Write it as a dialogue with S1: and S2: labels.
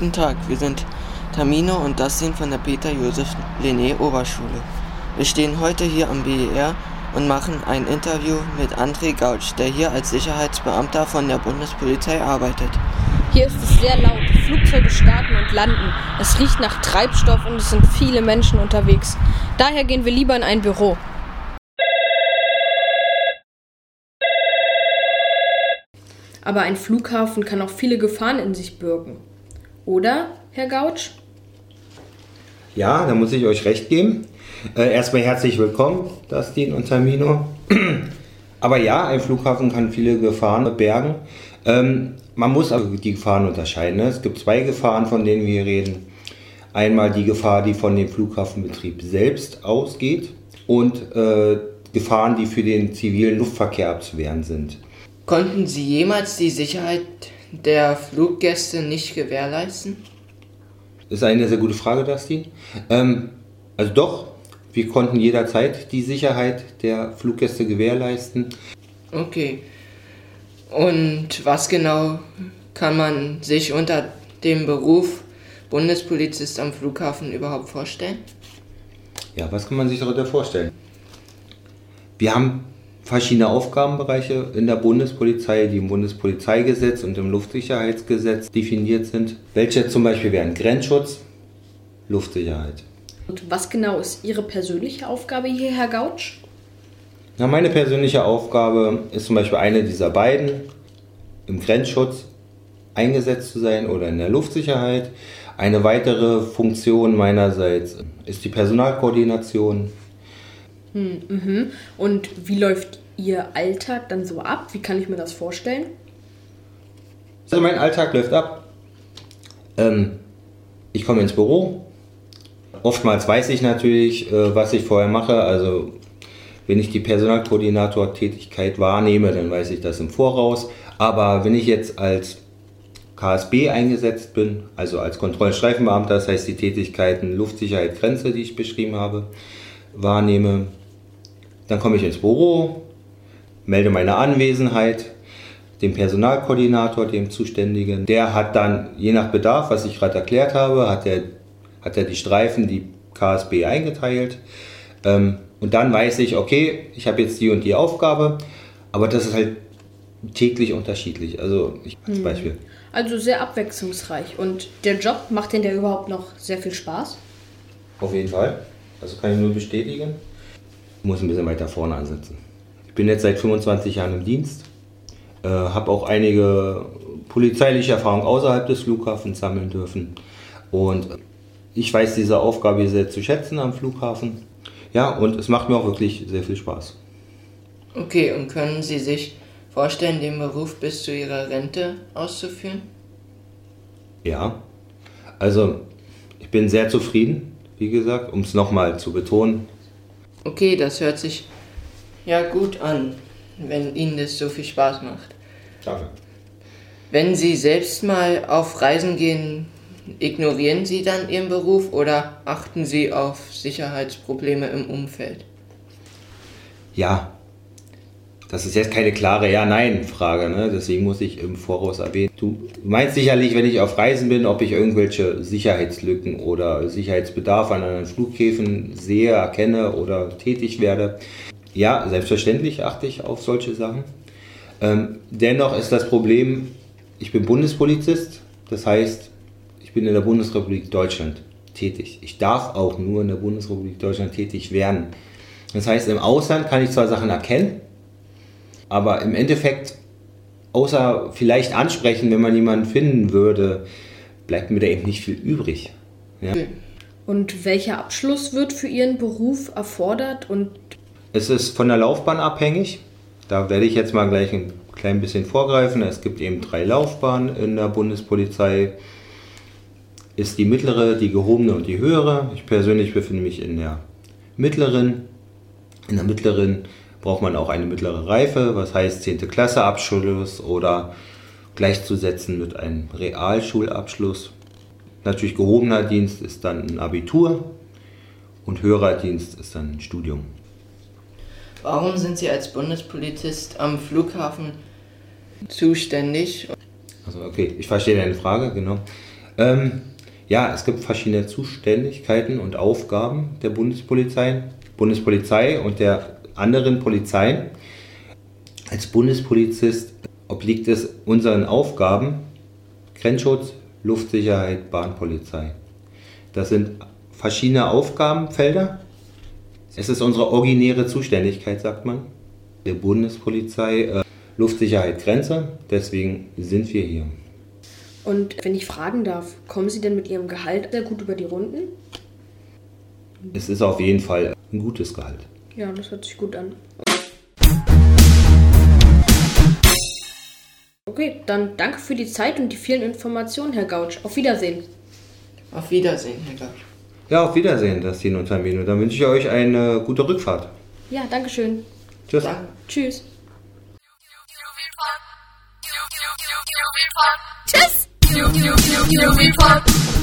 S1: Guten Tag, wir sind Tamino und Dustin von der Peter-Joseph-Lenné-Oberschule. Wir stehen heute hier am BER und machen ein Interview mit André Gautsch, der hier als Sicherheitsbeamter von der Bundespolizei arbeitet.
S2: Hier ist es sehr laut, Flugzeuge starten und landen. Es riecht nach Treibstoff und es sind viele Menschen unterwegs. Daher gehen wir lieber in ein Büro. Aber ein Flughafen kann auch viele Gefahren in sich birgen. Oder, Herr Gautsch?
S3: Ja, da muss ich euch recht geben. Erstmal herzlich willkommen, Dustin und Tamino. Aber ja, ein Flughafen kann viele Gefahren bergen. Man muss also die Gefahren unterscheiden. Ne? Es gibt zwei Gefahren, von denen wir reden. Einmal die Gefahr, die von dem Flughafenbetrieb selbst ausgeht und Gefahren, die für den zivilen Luftverkehr abzuwehren sind.
S1: Konnten Sie jemals die Sicherheit der Fluggäste nicht gewährleisten?
S3: Das ist eine sehr gute Frage, Dustin. Also doch, wir konnten jederzeit die Sicherheit der Fluggäste gewährleisten.
S1: Okay. Und was genau kann man sich unter dem Beruf Bundespolizist am Flughafen überhaupt vorstellen?
S3: Ja, was kann man sich darunter vorstellen? Wir haben verschiedene Aufgabenbereiche in der Bundespolizei, die im Bundespolizeigesetz und im Luftsicherheitsgesetz definiert sind. Welche zum Beispiel wären Grenzschutz, Luftsicherheit.
S2: Und was genau ist Ihre persönliche Aufgabe hier, Herr Gautsch?
S3: Na, meine persönliche Aufgabe ist zum Beispiel eine dieser beiden, im Grenzschutz eingesetzt zu sein oder in der Luftsicherheit. Eine weitere Funktion meinerseits ist die Personalkoordination.
S2: Und wie läuft Ihr Alltag dann so ab? Wie kann ich mir das vorstellen?
S3: Also mein Alltag läuft ab. Ich komme ins Büro. Oftmals weiß ich natürlich, was ich vorher mache. Also wenn ich die Personalkoordinator-Tätigkeit wahrnehme, dann weiß ich das im Voraus. Aber wenn ich jetzt als KSB eingesetzt bin, also als Kontrollstreifenbeamter, das heißt die Tätigkeiten Luftsicherheit, Grenze, die ich beschrieben habe, wahrnehme, dann komme ich ins Büro, melde meine Anwesenheit dem Personalkoordinator, dem Zuständigen. Der hat dann, je nach Bedarf, was ich gerade erklärt habe, hat er die Streifen, die KSB eingeteilt. Und dann weiß ich, okay, ich habe jetzt die und die Aufgabe, aber das ist halt täglich unterschiedlich. Also als Beispiel.
S2: Also sehr abwechslungsreich. Und der Job, macht Ihnen der überhaupt noch sehr viel Spaß?
S3: Auf jeden Fall. Also kann ich nur bestätigen. Ich muss ein bisschen weiter vorne ansetzen. Ich bin jetzt seit 25 Jahren im Dienst, habe auch einige polizeiliche Erfahrungen außerhalb des Flughafens sammeln dürfen. Und ich weiß diese Aufgabe hier sehr zu schätzen am Flughafen. Ja, und es macht mir auch wirklich sehr viel Spaß.
S1: Okay, und können Sie sich vorstellen, den Beruf bis zu Ihrer Rente auszuführen?
S3: Ja, also ich bin sehr zufrieden, wie gesagt, um es nochmal zu betonen.
S1: Okay, das hört sich ja gut an, wenn Ihnen das so viel Spaß macht.
S3: Danke.
S1: Wenn Sie selbst mal auf Reisen gehen, ignorieren Sie dann Ihren Beruf oder achten Sie auf Sicherheitsprobleme im Umfeld?
S3: Ja, das ist jetzt keine klare Ja-Nein-Frage, ne? Deswegen muss ich im Voraus erwähnen. Du meinst sicherlich, wenn ich auf Reisen bin, ob ich irgendwelche Sicherheitslücken oder Sicherheitsbedarf an anderen Flughäfen sehe, erkenne oder tätig werde. Ja, selbstverständlich achte ich auf solche Sachen. Dennoch ist das Problem, ich bin Bundespolizist, das heißt, ich bin in der Bundesrepublik Deutschland tätig. Ich darf auch nur in der Bundesrepublik Deutschland tätig werden. Das heißt, im Ausland kann ich zwar Sachen erkennen, aber im Endeffekt, außer vielleicht ansprechen, wenn man jemanden finden würde, bleibt mir da eben nicht viel übrig. Ja?
S2: Und welcher Abschluss wird für Ihren Beruf erfordert? Und
S3: Es ist von der Laufbahn abhängig. Da werde ich jetzt mal gleich ein klein bisschen vorgreifen. Es gibt eben 3 Laufbahnen in der Bundespolizei. Ist die mittlere, die gehobene und die höhere. Ich persönlich befinde mich in der mittleren. In der mittleren braucht man auch eine mittlere Reife, was heißt 10. Klasse Abschluss oder gleichzusetzen mit einem Realschulabschluss. Natürlich gehobener Dienst ist dann ein Abitur und höherer Dienst ist dann ein Studium.
S1: Warum sind Sie als Bundespolizist am Flughafen zuständig?
S3: Also okay, ich verstehe deine Frage, genau. Ja, es gibt verschiedene Zuständigkeiten und Aufgaben der Bundespolizei und der anderen Polizeien. Als Bundespolizist obliegt es unseren Aufgaben Grenzschutz, Luftsicherheit, Bahnpolizei. Das sind verschiedene Aufgabenfelder. Es ist unsere originäre Zuständigkeit, sagt man, der Bundespolizei, Luftsicherheit, Grenze. Deswegen sind wir hier.
S2: Und wenn ich fragen darf, kommen Sie denn mit Ihrem Gehalt sehr gut über die Runden?
S3: Es ist auf jeden Fall ein gutes Gehalt.
S2: Ja, das hört sich gut an. Okay, dann danke für die Zeit und die vielen Informationen, Herr Gautsch. Auf Wiedersehen.
S1: Auf Wiedersehen, Herr Gautsch.
S3: Ja, auf Wiedersehen, das Tino und Tamino. Dann wünsche ich euch eine gute Rückfahrt.
S2: Ja, danke schön.
S3: Tschüss.
S1: Danke.
S2: Tschüss.
S4: Tschüss.